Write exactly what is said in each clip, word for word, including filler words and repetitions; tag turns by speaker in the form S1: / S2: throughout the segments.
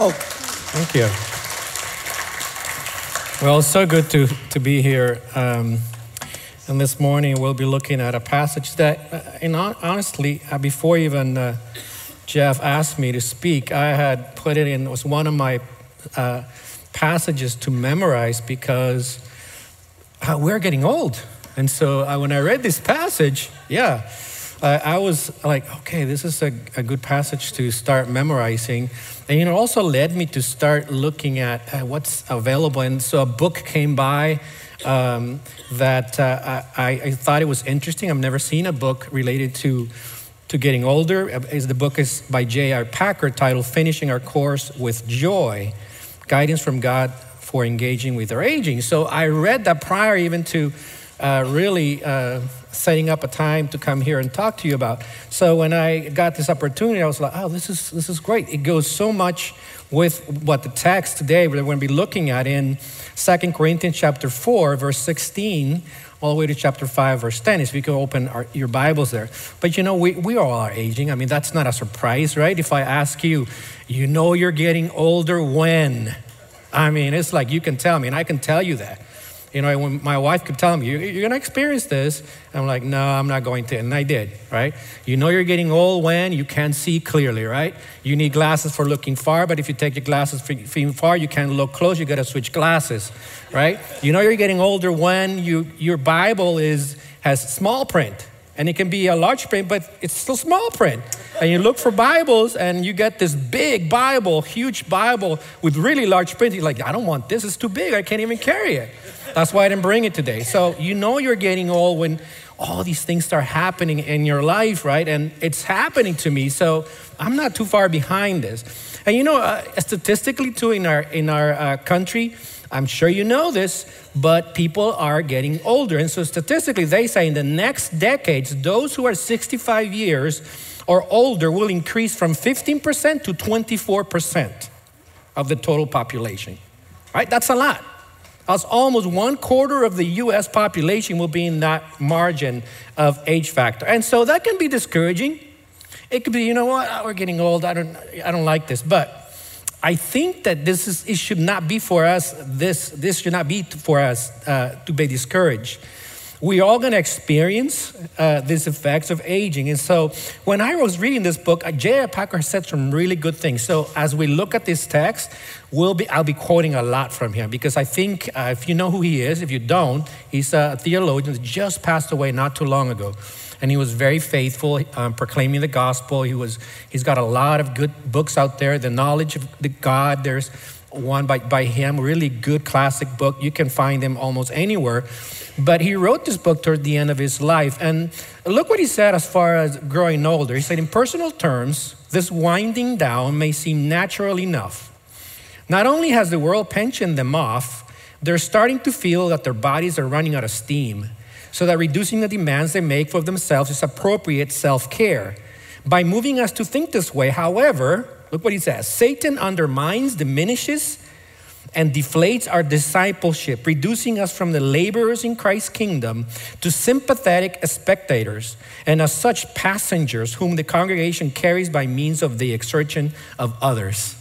S1: Oh, thank you. Well, it's so good to, to be here. Um, and this morning we'll be looking at a passage that, uh, and honestly, uh, before even uh, Jeff asked me to speak, I had put it in, it was one of my uh, passages to memorize because uh, we're getting old. And so uh, when I read this passage, yeah, uh, I was like, okay, this is a, a good passage to start memorizing. And you know, it also led me to start looking at uh, what's available. And so a book came by um, that uh, I, I thought it was interesting. I've never seen a book related to to getting older. Is the book is by J R Packer, titled "Finishing Our Course with Joy: Guidance from God for Engaging with Our Aging." So I read that prior even to uh, really uh, setting up a time to come here and talk to you about. So when I got this opportunity, I was like, oh, this is this is great. It goes so much with what the text today we're going to be looking at in Second Corinthians chapter four, verse sixteen, all the way to chapter five, verse ten. If you can open our, your Bibles there. But you know, we, we all are aging. I mean, that's not a surprise, right? If I ask you, you know you're getting older when? I mean, it's like you can tell me, and I can tell you that. You know, when my wife could tell me, you're, you're going to experience this. I'm like, no, I'm not going to. And I did, right? You know you're getting old when you can't see clearly, right? You need glasses for looking far, but if you take your glasses for looking far, you can't look close. You got to switch glasses, right? You know you're getting older when you your Bible is has small print. And it can be a large print, but it's still small print. And you look for Bibles and you get this big Bible, huge Bible with really large print. You're like, I don't want this. It's too big. I can't even carry it. That's why I didn't bring it today. So you know you're getting old when all these things start happening in your life, right? And it's happening to me. So I'm not too far behind this. And you know, uh, statistically too, in our, in our uh, country, I'm sure you know this, but people are getting older. And so statistically, they say in the next decades, those who are sixty-five years or older will increase from fifteen percent to twenty-four percent of the total population, right? That's a lot. That's almost one quarter of the U S population will be in that margin of age factor. And so that can be discouraging. It could be, you know what, oh, we're getting old, I don't, I don't like this. But I think that this is, it should not be for us, this, this should not be for us uh, to be discouraged. We're all going to experience uh, these effects of aging. And so when I was reading this book, J R Packer said some really good things. So as we look at this text, we'll be, I'll be quoting a lot from him because I think uh, if you know who he is, if you don't, he's a theologian that just passed away not too long ago. And he was very faithful, um, proclaiming the gospel. He was, he's got a lot of good books out there. The Knowledge of the God, there's one by, by him, really good classic book. You can find them almost anywhere. But he wrote this book toward the end of his life. And look what he said as far as growing older. He said, in personal terms, this winding down may seem natural enough. Not only has the world pensioned them off, they're starting to feel that their bodies are running out of steam, so that reducing the demands they make for themselves is appropriate self-care. By moving us to think this way, however, look what he says, Satan undermines, diminishes, and deflates our discipleship, reducing us from the laborers in Christ's kingdom to sympathetic spectators, and as such passengers whom the congregation carries by means of the exertion of others.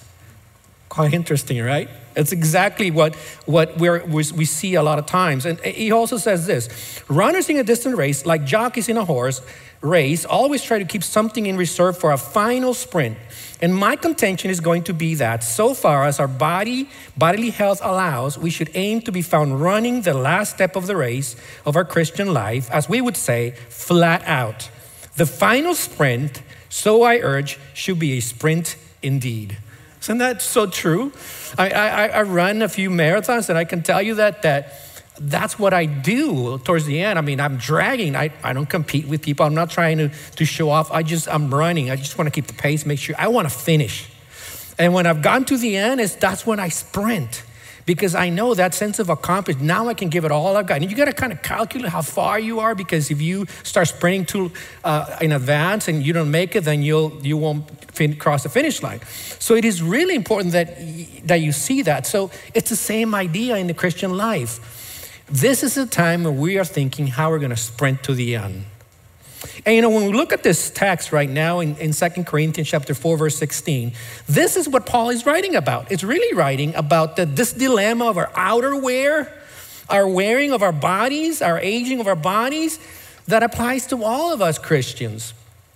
S1: Quite interesting, right? It's exactly what, what we're, we see a lot of times. And he also says this, runners in a distant race, like jockeys in a horse race, always try to keep something in reserve for a final sprint. And my contention is going to be that so far as our body, bodily health allows, we should aim to be found running the last step of the race of our Christian life, as we would say, flat out. The final sprint, so I urge, should be a sprint indeed. Isn't that so true? I, I, I run a few marathons, and I can tell you that that that's what I do towards the end. I mean, I'm dragging. I, I don't compete with people. I'm not trying to, to show off. I just, I'm running. I just want to keep the pace, make sure. I want to finish. And when I've gotten to the end, is that's when I sprint. Because I know that sense of accomplishment. Now I can give it all I've got. And you got to kind of calculate how far you are, because if you start sprinting too uh, in advance and you don't make it, then you'll you won't fin- cross the finish line. So it is really important that that you see that. So it's the same idea in the Christian life. This is a time when we are thinking how we're going to sprint to the end. And you know, when we look at this text right now in, in Second Corinthians chapter four, verse sixteen, this is what Paul is writing about. It's really writing about the, this dilemma of our outer wear, our wearing of our bodies, our aging of our bodies, that applies to all of us Christians.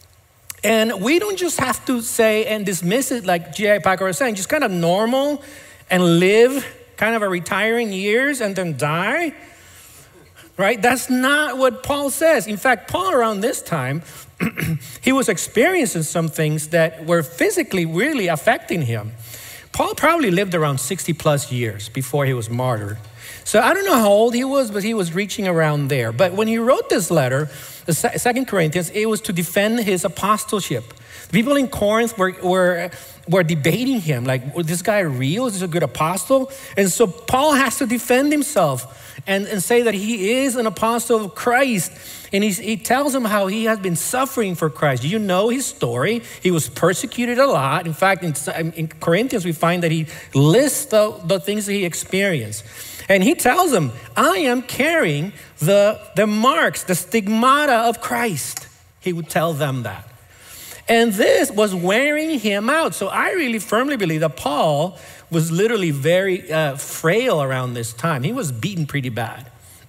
S1: And we don't just have to say and dismiss it like J I. Packer was saying, just kind of normal and live kind of a retiring years and then die. Right? That's not what Paul says. In fact, Paul around this time, he was experiencing some things that were physically really affecting him. Paul probably lived around sixty plus years before he was martyred. So I don't know how old he was, but he was reaching around there. But when he wrote this letter, the Second Corinthians, it was to defend his apostleship. The people in Corinth were, were, were debating him, like, was this guy real? Is this a good apostle? And so Paul has to defend himself and, and say that he is an apostle of Christ. And he's, he tells them how he has been suffering for Christ. You know his story. He was persecuted a lot. In fact, in, in Corinthians, we find that he lists the, the things that he experienced. And he tells them, I am carrying the, the marks, the stigmata of Christ. He would tell them that. And this was wearing him out. So I really firmly believe that Paul was literally very uh, frail around this time. He was beaten pretty bad.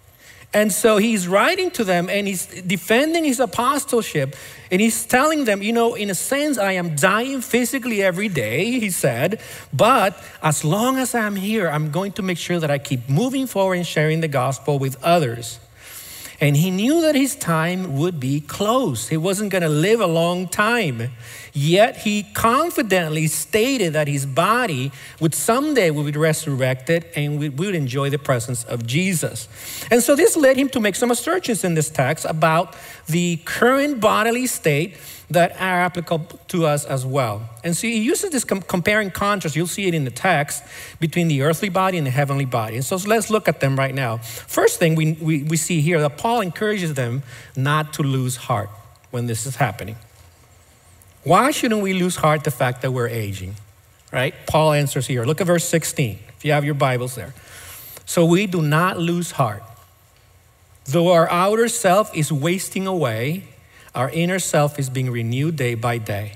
S1: And so he's writing to them and he's defending his apostleship. And he's telling them, you know, in a sense, I am dying physically every day, he said. But as long as I'm here, I'm going to make sure that I keep moving forward and sharing the gospel with others. And he knew that his time would be close. He wasn't going to live a long time. Yet he confidently stated that his body would someday will be resurrected and we would enjoy the presence of Jesus. And so this led him to make some assertions in this text about the current bodily state that are applicable to us as well. And so he uses this com- comparing contrast. You'll see it in the text between the earthly body and the heavenly body. And so let's look at them right now. First thing we, we, we see here that Paul encourages them not to lose heart when this is happening. Why shouldn't we lose heart the fact that we're aging, right? Paul answers here. Look at verse sixteen, if you have your Bibles there. So we do not lose heart. Though our outer self is wasting away, our inner self is being renewed day by day.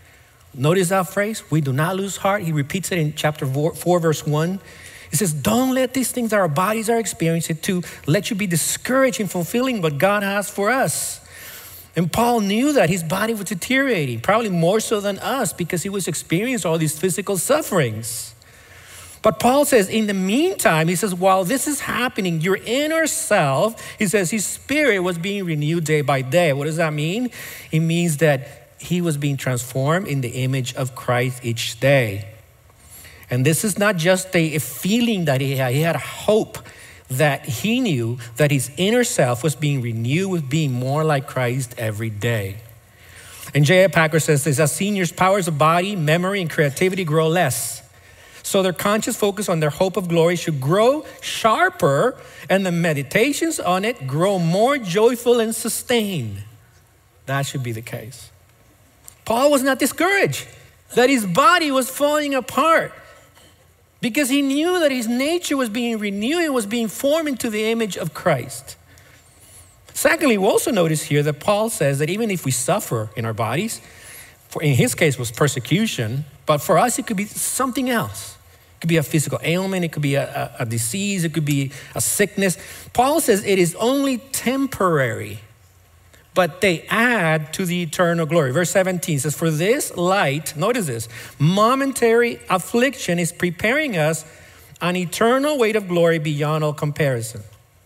S1: Notice that phrase, we do not lose heart. He repeats it in chapter four, four verse one. He says, don't let these things that our bodies are experiencing to let you be discouraged in fulfilling what God has for us. And Paul knew that his body was deteriorating, probably more so than us because he was experiencing all these physical sufferings. But Paul says, in the meantime, he says, while this is happening, your inner self, he says, his spirit was being renewed day by day. What does that mean? It means that he was being transformed in the image of Christ each day. And this is not just a, a feeling that he had. He had a hope that he knew that his inner self was being renewed with being more like Christ every day. And J I. Packer says this, as seniors' powers of body, memory, and creativity grow less. So their conscious focus on their hope of glory should grow sharper and the meditations on it grow more joyful and sustained. That should be the case. Paul was not discouraged that his body was falling apart because he knew that his nature was being renewed and was being formed into the image of Christ. Secondly, we also notice here that Paul says that even if we suffer in our bodies, for in his case was persecution, but for us it could be something else. It could be a physical ailment, it could be a, a, a disease, it could be a sickness. Paul says it is only temporary, but they add to the eternal glory. Verse seventeen says, for this light, notice this, momentary affliction is preparing us an eternal weight of glory beyond all comparison.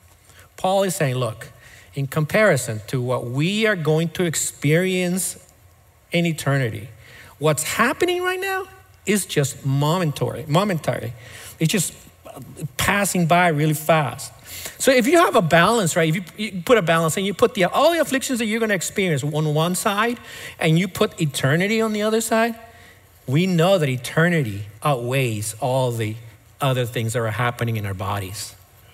S1: Paul is saying, look, in comparison to what we are going to experience in eternity, what's happening right now is just momentary, momentary. It's just passing by really fast. So if you have a balance, right, if you, you put a balance and you put the, all the afflictions that you're going to experience on one side and you put eternity on the other side, we know that eternity outweighs all the other things that are happening in our bodies.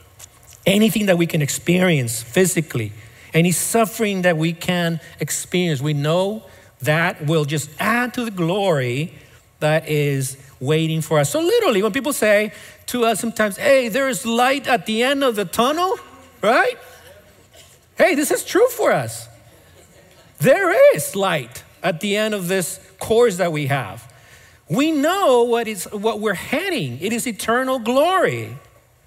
S1: Anything that we can experience physically, any suffering that we can experience, we know that will just add to the glory that is waiting for us. So literally, when people say to us sometimes, hey, there's light at the end of the tunnel, right? Hey, this is true for us. There is light at the end of this course that we have. We know what is what we're heading. It is eternal glory.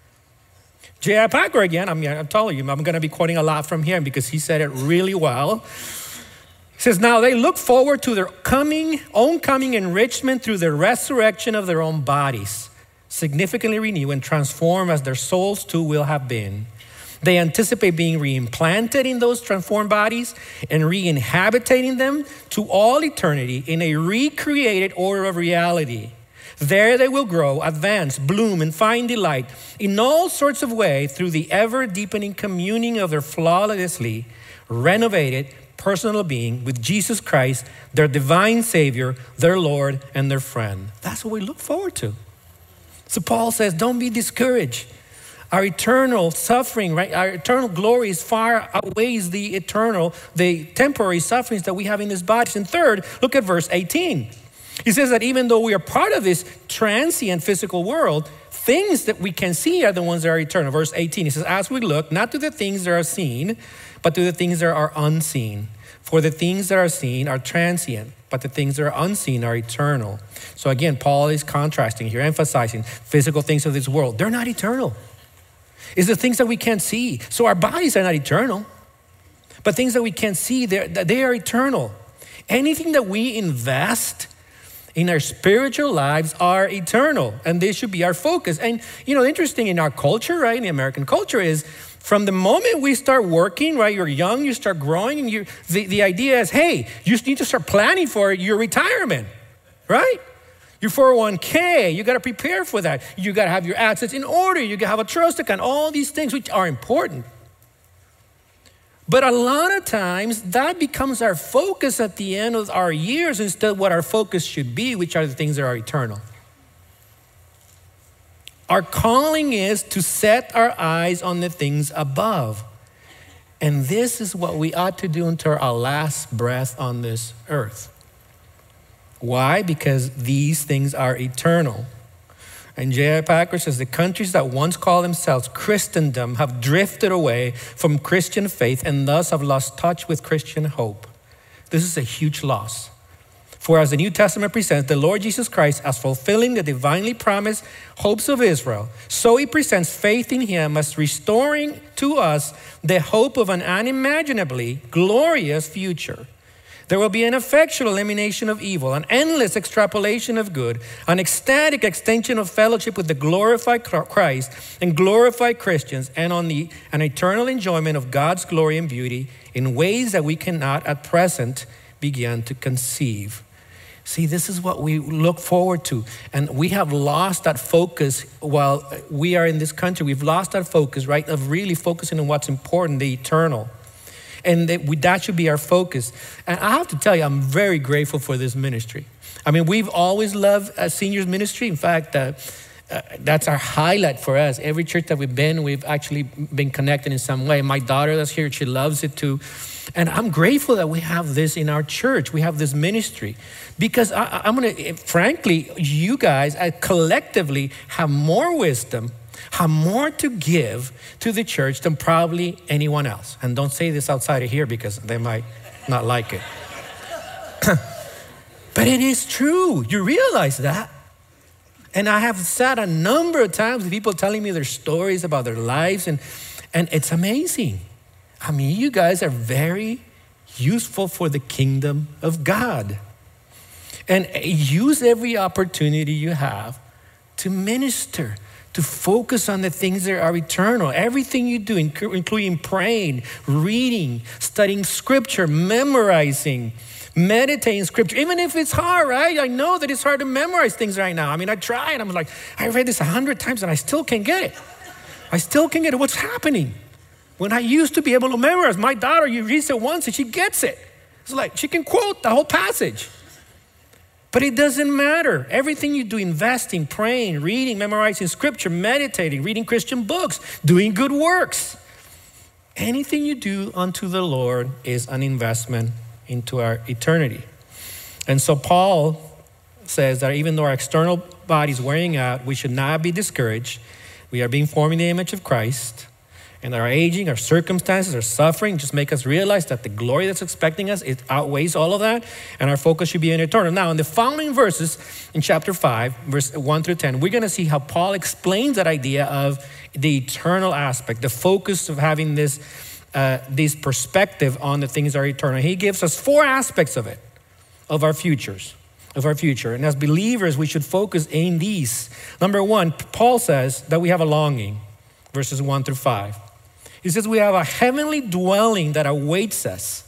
S1: J I. Packer again, I'm, I'm telling you, I'm going to be quoting a lot from him because he said it really well. He says, now they look forward to their coming, own coming enrichment through the resurrection of their own bodies, significantly renew and transform as their souls too will have been. They anticipate being reimplanted in those transformed bodies and re-inhabiting them to all eternity in a recreated order of reality. There they will grow, advance, bloom, and find delight in all sorts of ways through the ever-deepening communing of their flawlessly renovated personal being with Jesus Christ, their divine Savior, their Lord, and their friend. That's what we look forward to. So Paul says, don't be discouraged. Our eternal suffering, right? Our eternal glory is far outweighs the eternal, the temporary sufferings that we have in this body. And third, look at verse eighteen. He says that even though we are part of this transient physical world, things that we can see are the ones that are eternal. Verse eighteen, he says, as we look, not to the things that are seen, but to the things that are unseen. For the things that are seen are transient, but the things that are unseen are eternal. So again, Paul is contrasting here, emphasizing physical things of this world. They're not eternal. It's the things that we can't see. So our bodies are not eternal, but things that we can't see, they are eternal. Anything that we invest in our spiritual lives are eternal, and they should be our focus. And, you know, interesting in our culture, right, in the American culture is from the moment we start working, right, you're young, you start growing, and you the, the idea is, hey, you need to start planning for your retirement, right? Your four oh one k, you got to prepare for that. You got to have your assets in order. You got to have a trust account, all these things which are important. But a lot of times that becomes our focus at the end of our years instead of what our focus should be, which are the things that are eternal. Our calling is to set our eyes on the things above. And this is what we ought to do until our last breath on this earth. Why? Because these things are eternal. And J I. Packer says the countries that once called themselves Christendom have drifted away from Christian faith and thus have lost touch with Christian hope. This is a huge loss. For as the New Testament presents the Lord Jesus Christ as fulfilling the divinely promised hopes of Israel, so he presents faith in him as restoring to us the hope of an unimaginably glorious future. There will be an effectual elimination of evil, an endless extrapolation of good, an ecstatic extension of fellowship with the glorified Christ and glorified Christians, and on the an eternal enjoyment of God's glory and beauty in ways that we cannot at present begin to conceive. See, this is what we look forward to. And we have lost that focus while we are in this country. We've lost that focus, right, of really focusing on what's important, the eternal. And that, we, that should be our focus. And I have to tell you, I'm very grateful for this ministry. I mean, we've always loved uh, seniors ministry. In fact, uh, uh, that's our highlight for us. Every church that we've been, we've actually been connected in some way. My daughter that's here, she loves it too. And I'm grateful that we have this in our church. We have this ministry. Because I, I'm going to, frankly, you guys uh, collectively have more wisdom, have more to give to the church than probably anyone else. And don't say this outside of here because they might not like it. But it is true. You realize that. And I have sat a number of times with people telling me their stories about their lives, and, and it's amazing. I mean, you guys are very useful for the kingdom of God. And use every opportunity you have to minister, to focus on the things that are eternal. Everything you do, including praying, reading, studying scripture, memorizing, meditating scripture, even if it's hard, right? I know that it's hard to memorize things right now. I mean, I try and I'm like, I read this a hundred times and I still can't get it. I still can't get it. What's happening? When I used to be able to memorize, my daughter, you read it once and she gets it. It's like she can quote the whole passage. But it doesn't matter. Everything you do, investing, praying, reading, memorizing scripture, meditating, reading Christian books, doing good works. Anything you do unto the Lord is an investment into our eternity. And so Paul says that even though our external body is wearing out, we should not be discouraged. We are being formed in the image of Christ. And our aging, our circumstances, our suffering just make us realize that the glory that's expecting us, it outweighs all of that. And our focus should be in eternal. Now, in the following verses, in chapter five, verse one through ten, we're going to see how Paul explains that idea of the eternal aspect, the focus of having this, uh, this perspective on the things that are eternal. He gives us four aspects of it, of our futures, of our future. And as believers, we should focus in these. Number one, Paul says that we have a longing, verses one through five. He says we have a heavenly dwelling that awaits us.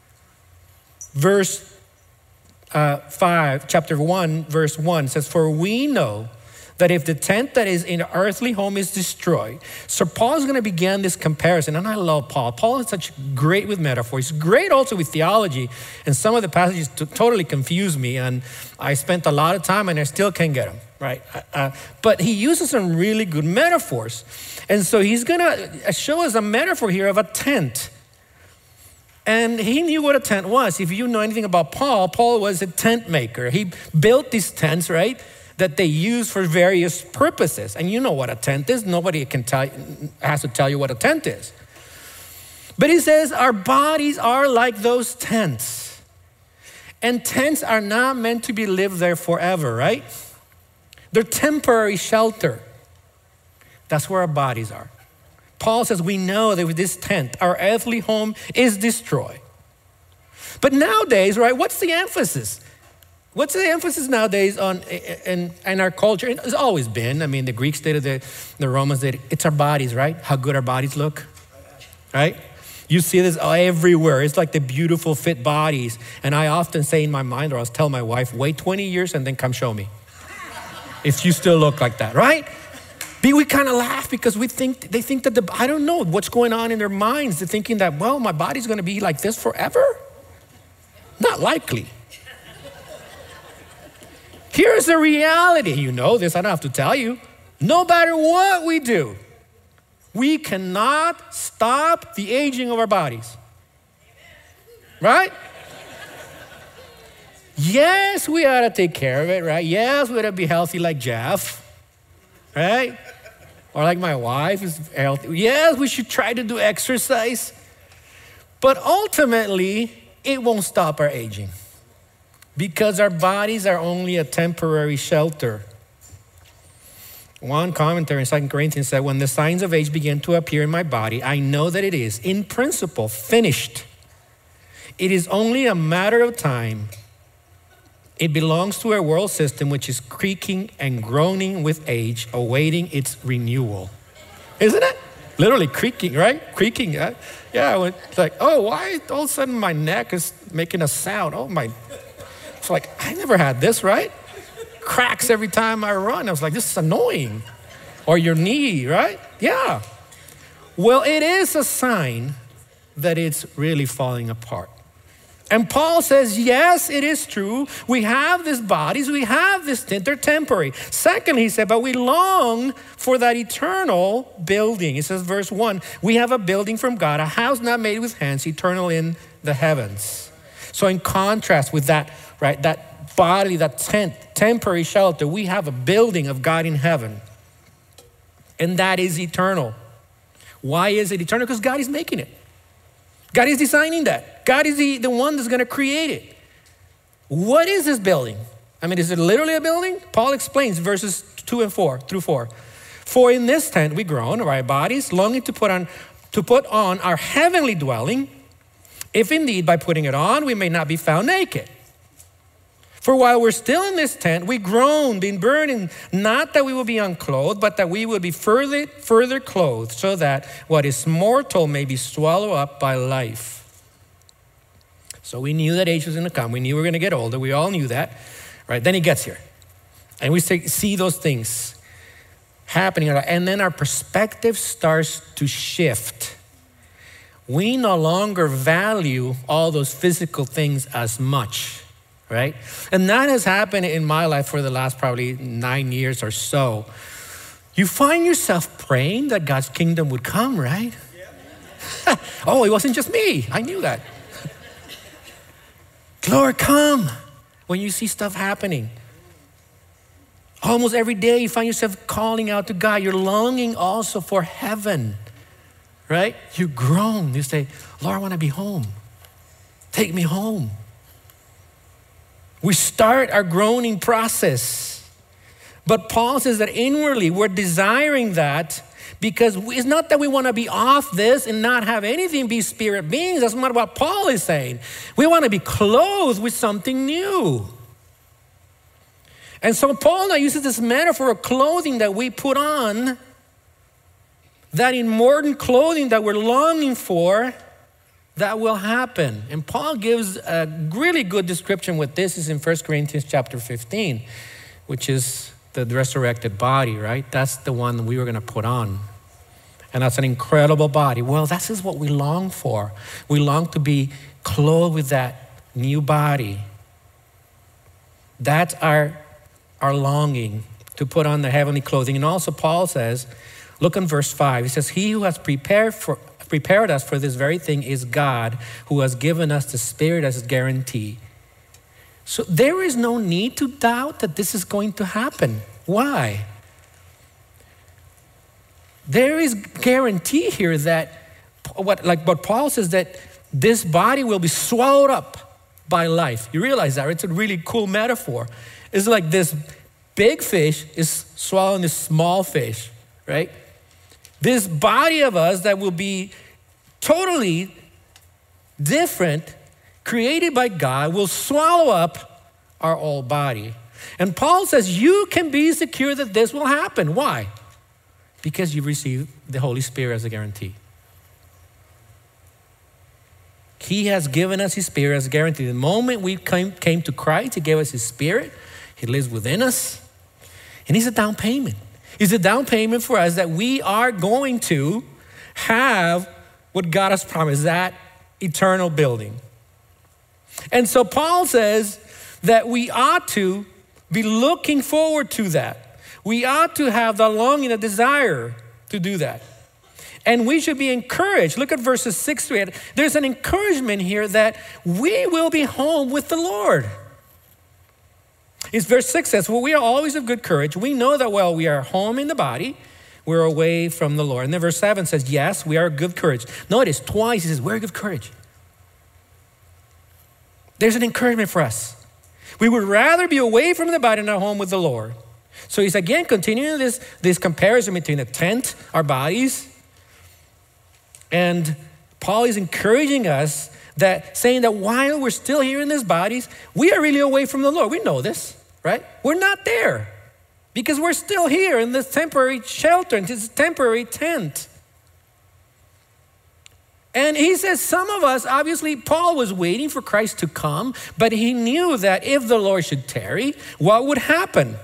S1: Verse uh, five, chapter one, verse one says, for we know that if the tent that is in the earthly home is destroyed. So Paul's going to begin this comparison. And I love Paul. Paul is such great with metaphors. He's great also with theology. And some of the passages t- totally confuse me. And I spent a lot of time and I still can't get them, right? Uh, but he uses some really good metaphors. And so he's going to show us a metaphor here of a tent. And he knew what a tent was. If you know anything about Paul, Paul was a tent maker. He built these tents, right, that they use for various purposes. And you know what a tent is. Nobody can tell, has to tell you what a tent is. But he says our bodies are like those tents. And tents are not meant to be lived there forever, right? They're temporary shelter. That's where our bodies are. Paul says we know that with this tent, our earthly home is destroyed. But nowadays, right, what's the emphasis? What's the emphasis nowadays on in, in our culture? It's always been. I mean, the Greeks did it, the, the Romans did it. It's our bodies, right? How good our bodies look, right? You see this everywhere. It's like the beautiful fit bodies. And I often say in my mind, or I'll tell my wife, wait twenty years and then come show me if you still look like that, right? We kind of laugh because we think, they think that the, I don't know what's going on in their minds. They're thinking that, well, my body's going to be like this forever. Not likely. Here's the reality. You know this, I don't have to tell you. No matter what we do, we cannot stop the aging of our bodies. Right? Yes, we ought to take care of it, right? Yes, we ought to be healthy like Jeff, right? Or like my wife is healthy. Yes, we should try to do exercise. But ultimately, it won't stop our aging because our bodies are only a temporary shelter. One commentary in Second Corinthians said, when the signs of age begin to appear in my body, I know that it is, in principle, finished. It is only a matter of time. It belongs to a world system which is creaking and groaning with age, awaiting its renewal. Isn't it? Literally creaking, right? Creaking. Uh, yeah, it's like, oh, why all of a sudden my neck is making a sound? Oh, my. It's like, I never had this, right? Cracks every time I run. I was like, this is annoying. Or your knee, right? Yeah. Well, it is a sign that it's really falling apart. And Paul says, yes, it is true. We have these bodies, we have this tent, they're temporary. Second, he said, but we long for that eternal building. He says, verse one, we have a building from God, a house not made with hands, eternal in the heavens. So in contrast with that, right, that body, that tent, temporary shelter, we have a building of God in heaven. And that is eternal. Why is it eternal? Because God is making it. God is designing that. God is the, the one that's going to create it. What is this building? I mean, is it literally a building? Paul explains verses two and four through four. For in this tent we groan, our bodies, longing to put on to put on our heavenly dwelling, if indeed by putting it on we may not be found naked. For while we're still in this tent, we groan, being burning, not that we will be unclothed, but that we will be further, further clothed, so that what is mortal may be swallowed up by life. So we knew that age was going to come. We knew we were going to get older. We all knew that, right? Then he gets here. And we see those things happening. And then our perspective starts to shift. We no longer value all those physical things as much. Right? And that has happened in my life for the last probably nine years or so. You find yourself praying that God's kingdom would come, right? Yeah. Oh, it wasn't just me. I knew that. Lord, come. When you see stuff happening. Almost every day you find yourself calling out to God. You're longing also for heaven. right? You groan. You say, Lord, I want to be home. Take me home. We start our groaning process. But Paul says that inwardly we're desiring that, because it's not that we want to be off this and not have anything be spirit beings. That's not what Paul is saying. We want to be clothed with something new. And so Paul now uses this metaphor of clothing that we put on, that in modern clothing that we're longing for, that will happen. And Paul gives a really good description with this is in First Corinthians chapter fifteen, which is the resurrected body, right? That's the one we were going to put on. And that's an incredible body. Well, this is what we long for. We long to be clothed with that new body. That's our, our longing, to put on the heavenly clothing. And also Paul says, look in verse five. He says, he who has prepared for prepared us for this very thing is God, who has given us the Spirit as a guarantee. So there is no need to doubt that this is going to happen. Why? There is guarantee here that, what like what Paul says, that this body will be swallowed up by life. You realize that, right? It's a really cool metaphor. It's like this big fish is swallowing this small fish, right? This body of us that will be totally different, created by God, will swallow up our old body. And Paul says you can be secure that this will happen. Why? Because you receive the Holy Spirit as a guarantee. He has given us his Spirit as a guarantee. The moment we came, came to Christ, he gave us his Spirit. He lives within us. And he's a down payment. He's a down payment for us that we are going to have what God has promised, that eternal building. And so Paul says that we ought to be looking forward to that. We ought to have the longing, a desire to do that. And we should be encouraged. Look at verses six to eight. There's an encouragement here that we will be home with the Lord. It's verse six says, well, we are always of good courage. We know that while we are home in the body, we're away from the Lord. And then verse seven says, yes, we are of good courage. Notice twice he says, we're of good courage. There's an encouragement for us. We would rather be away from the body and at home with the Lord. So he's again continuing this, this comparison between the tent, our bodies, and Paul is encouraging us, that saying that while we're still here in these bodies, we are really away from the Lord. We know this, right? We're not there because we're still here in this temporary shelter, in this temporary tent. And he says some of us, obviously Paul was waiting for Christ to come, but he knew that if the Lord should tarry, what would happen?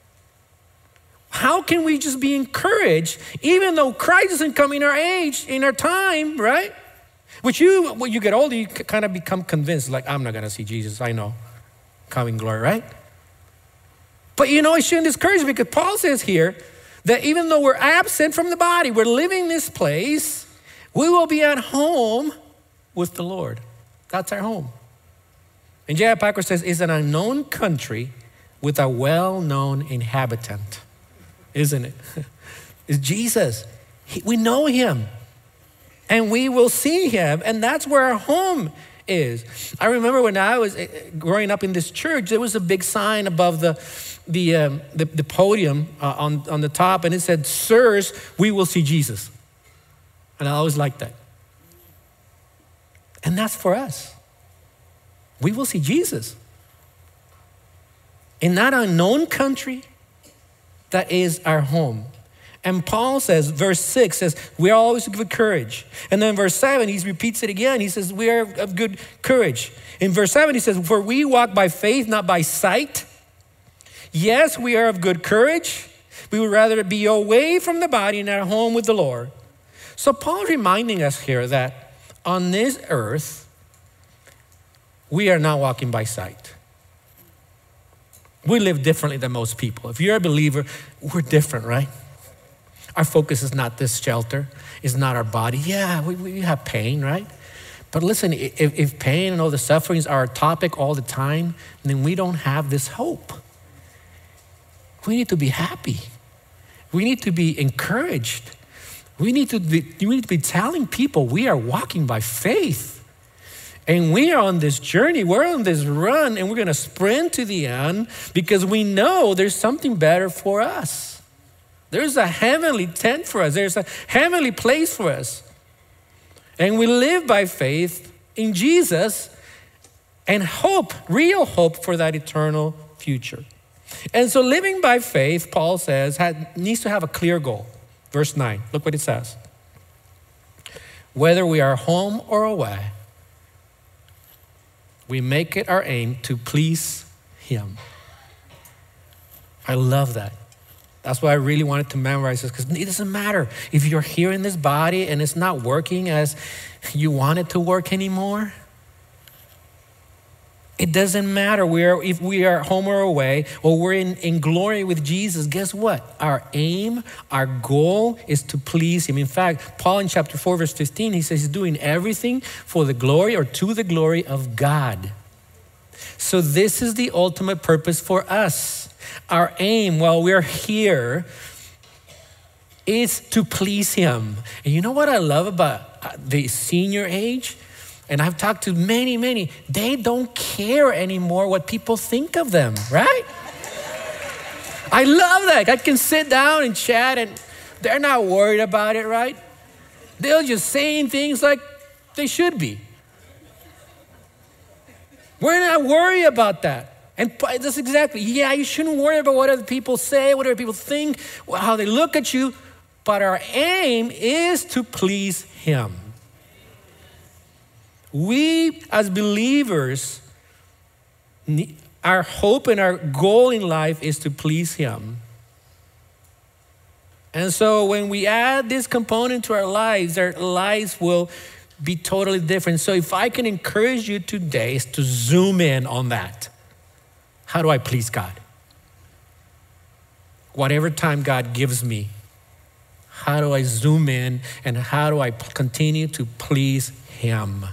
S1: How can we just be encouraged even though Christ isn't coming in our age, in our time, right? Which you, when you get older, you kind of become convinced, like, I'm not going to see Jesus, I know, coming glory, right? But you know, it shouldn't discourage me, because Paul says here that even though we're absent from the body, we're living this place, we will be at home with the Lord. That's our home. And J I Packer says, it's an unknown country with a well-known inhabitant, isn't it? It's Jesus. He, we know him. And we will see him, and that's where our home is. I remember when I was growing up in this church, there was a big sign above the the um, the, the podium uh, on, on the top, and it said, sirs, we will see Jesus. And I always liked that. And that's for us. We will see Jesus. In that unknown country, that is our home. And Paul says, verse six says, we are always of good courage. And then verse seven, he repeats it again. He says, we are of good courage. In verse seven, he says, for we walk by faith, not by sight. Yes, we are of good courage. We would rather be away from the body and at home with the Lord. So Paul's reminding us here that on this earth, we are not walking by sight. We live differently than most people. If you're a believer, we're different, right? Our focus is not this shelter, it's not our body. Yeah, we, we have pain, right? But listen, if, if pain and all the sufferings are a topic all the time, then we don't have this hope. We need to be happy. We need to be encouraged. We need to be, we need to be telling people we are walking by faith. And we are on this journey, we're on this run, and we're gonna sprint to the end because we know there's something better for us. There's a heavenly tent for us. There's a heavenly place for us. And we live by faith in Jesus and hope, real hope for that eternal future. And so living by faith, Paul says, had, needs to have a clear goal. Verse nine, look what it says. Whether we are home or away, we make it our aim to please him. I love that. That's why I really wanted to memorize this, because it doesn't matter if you're here in this body and it's not working as you want it to work anymore. It doesn't matter where, if we are home or away, or we're in, in glory with Jesus. Guess what? Our aim, our goal is to please him. In fact, Paul in chapter four, verse fifteen, he says he's doing everything for the glory or to the glory of God. So this is the ultimate purpose for us. Our aim while we're here is to please him. And you know what I love about the senior age? And I've talked to many, many, they don't care anymore what people think of them, right? I love that. I can sit down and chat and they're not worried about it, right? They're just saying things like they should be. We're not worried about that. And that's exactly, yeah, you shouldn't worry about what other people say, what other people think, how they look at you. But our aim is to please him. We as believers, our hope and our goal in life is to please him. And so when we add this component to our lives, our lives will be totally different. So if I can encourage you today is to zoom in on that. How do I please God? Whatever time God gives me, how do I zoom in and how do I continue to please him?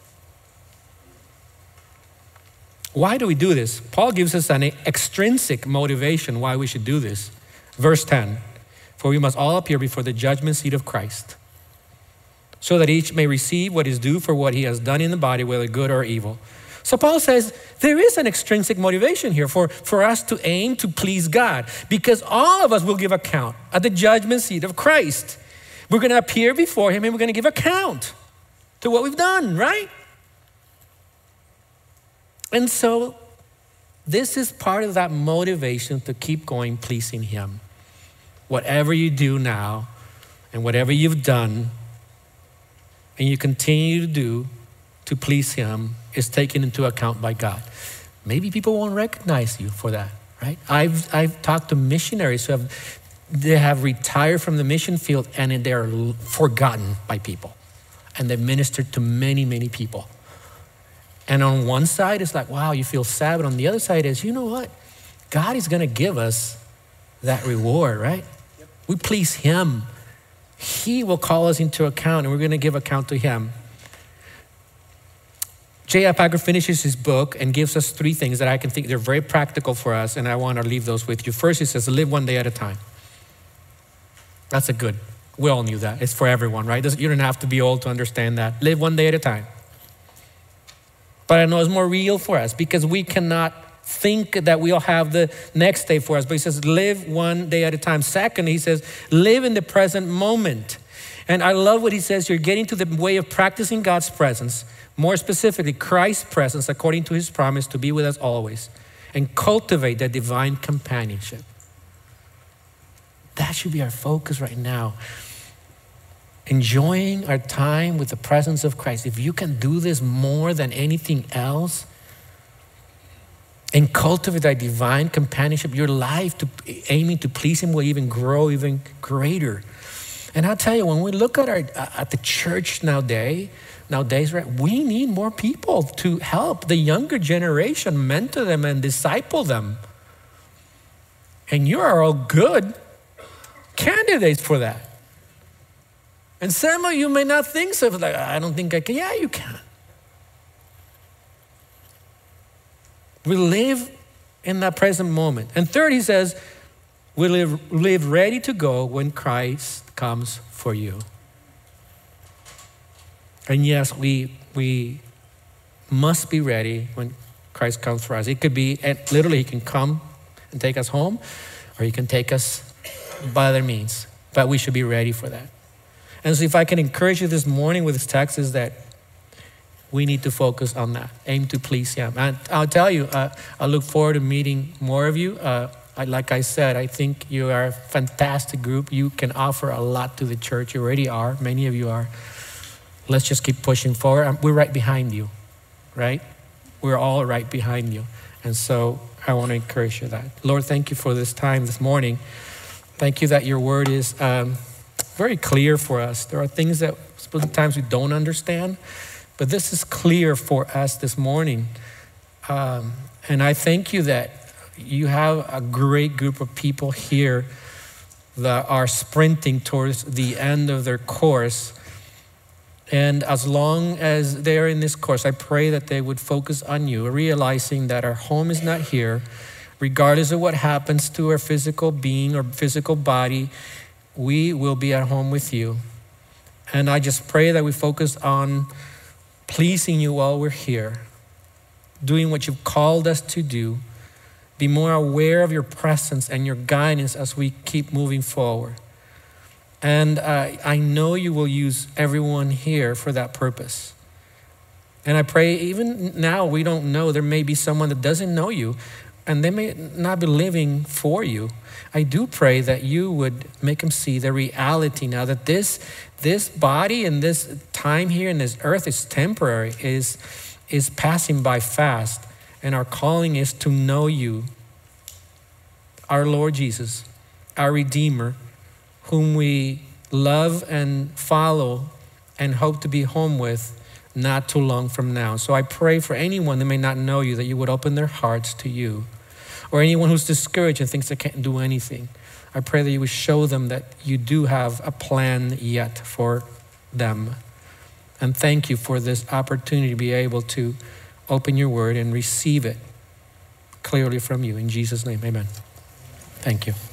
S1: Why do we do this? Paul gives us an extrinsic motivation why we should do this. Verse ten, for we must all appear before the judgment seat of Christ, so that each may receive what is due for what he has done in the body, whether good or evil. So Paul says there is an extrinsic motivation here for, for us to aim to please God, because all of us will give account at the judgment seat of Christ. We're gonna appear before him and we're gonna give account to what we've done, right? And so this is part of that motivation to keep going pleasing him. Whatever you do now and whatever you've done and you continue to do to please him is taken into account by God. Maybe people won't recognize you for that, right? I've I've talked to missionaries who have they have retired from the mission field and they're forgotten by people. And they've ministered to many, many people. And on one side, it's like, wow, you feel sad. But on the other side is, you know what? God is going to give us that reward, right? Yep. We please him. He will call us into account and we're going to give account to him. J I. Packer finishes his book and gives us three things that I can think they're very practical for us. And I want to leave those with you. First, he says, live one day at a time. That's a good, we all knew that. It's for everyone, right? You don't have to be old to understand that. Live one day at a time. But I know it's more real for us because we cannot think that we'll have the next day for us. But he says, live one day at a time. Second, he says, live in the present moment. And I love what he says. You're getting to the way of practicing God's presence. More specifically, Christ's presence according to his promise to be with us always. And cultivate that divine companionship. That should be our focus right now. Enjoying our time with the presence of Christ. If you can do this more than anything else and cultivate that divine companionship, your life to aiming to please him will even grow even greater. And I'll tell you, when we look at our at the church nowadays, nowadays, right, we need more people to help the younger generation, mentor them and disciple them. And you are all good candidates for that. And some of you may not think so. Like, I don't think I can. Yeah, you can. We live in that present moment. And third, he says, We live, live ready to go when Christ comes for you. And yes, we we must be ready when Christ comes for us. It could be, and literally he can come and take us home, or he can take us by other means. But we should be ready for that. And so if I can encourage you this morning with this text is that we need to focus on that. Aim to please him. And I'll tell you, uh, I look forward to meeting more of you. Uh, I, like I said, I think you are a fantastic group. You can offer a lot to the church. You already are. Many of you are. Let's just keep pushing forward. We're right behind you, right? We're all right behind you. And so I want to encourage you that. Lord, thank you for this time this morning. Thank you that your word is um, very clear for us. There are things that sometimes we don't understand, but this is clear for us this morning. Um, and I thank you that you have a great group of people here that are sprinting towards the end of their course. And as long as they're in this course, I pray that they would focus on you, realizing that our home is not here. Regardless of what happens to our physical being or physical body, we will be at home with you. And I just pray that we focus on pleasing you while we're here, doing what you've called us to do, be more aware of your presence and your guidance as we keep moving forward. And uh, I know you will use everyone here for that purpose. And I pray even now we don't know, there may be someone that doesn't know you and they may not be living for you. I do pray that you would make them see the reality now that this this body and this time here in this earth is temporary, is, is passing by fast. And our calling is to know you, our Lord Jesus, our Redeemer, whom we love and follow and hope to be home with not too long from now. So I pray for anyone that may not know you, that you would open their hearts to you. Or anyone who's discouraged and thinks they can't do anything. I pray that you would show them that you do have a plan yet for them. And thank you for this opportunity to be able to open your word and receive it clearly from you. In Jesus' name, amen. Thank you.